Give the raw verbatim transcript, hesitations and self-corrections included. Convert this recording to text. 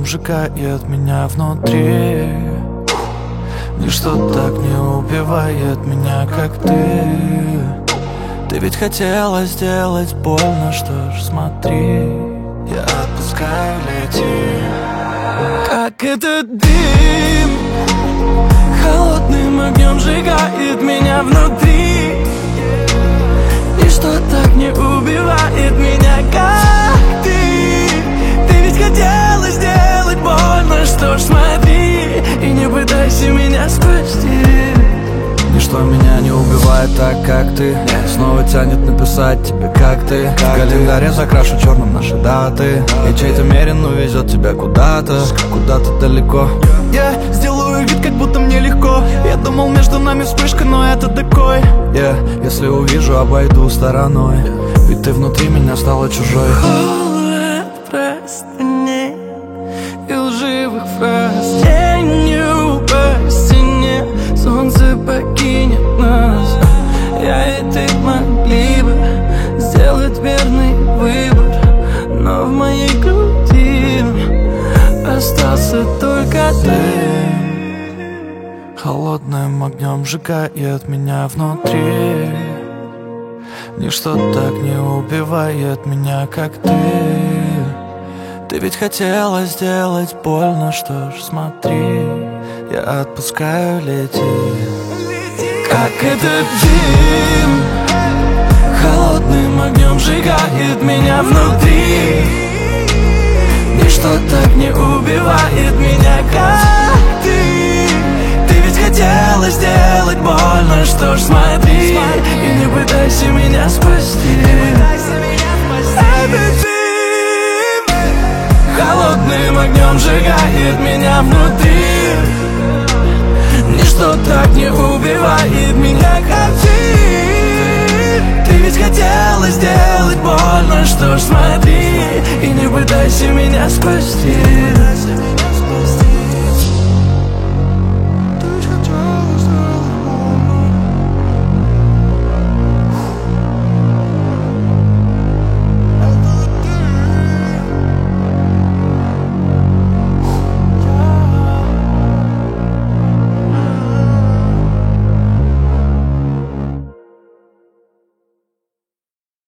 сжигает меня внутри. Ничто так не убивает меня, как ты. Ты ведь хотела сделать больно, что ж, смотри, я отпускаю, лети. Как этот дым холодным огнем сжигает меня внутри. Ничто так не убивает меня, как ты. Ты ведь хотела сделать больно, что ж, смотри, и не пытайся меня спасти. Ничто меня не убивает так, как ты. Снова тянет написать тебе, как ты. В календаре закрашу черным наши даты. И чей-то мерин увезет тебя куда-то, куда-то далеко. Я сделаю вид, как будто мне легко. Я думал, между нами вспышка, но это такой. Я, если увижу, обойду стороной. Ведь ты внутри меня стала чужой. Холод простыней и лживых фраз, тенью по стене солнце покинет нас. Я и ты могли бы сделать верный выбор, но в моей груди остался только ты. Холодным огнем сжигает меня внутри. Ничто так не убивает меня, как ты. Ты ведь хотела сделать больно, что ж, смотри, я отпускаю, лети. Как этот дым холодным огнем сжигает меня внутри. Ничто так не убивает меня, как ты. Ты ведь хотела сделать больно, что ж, смотри, и не пытайся меня спасти. Этот дым холодным огнем сжигает меня внутри. Ничто так не убивает меня, как ты. Ты ведь хотела сделать больно, что ж, смотри, и не пытайся меня спасти.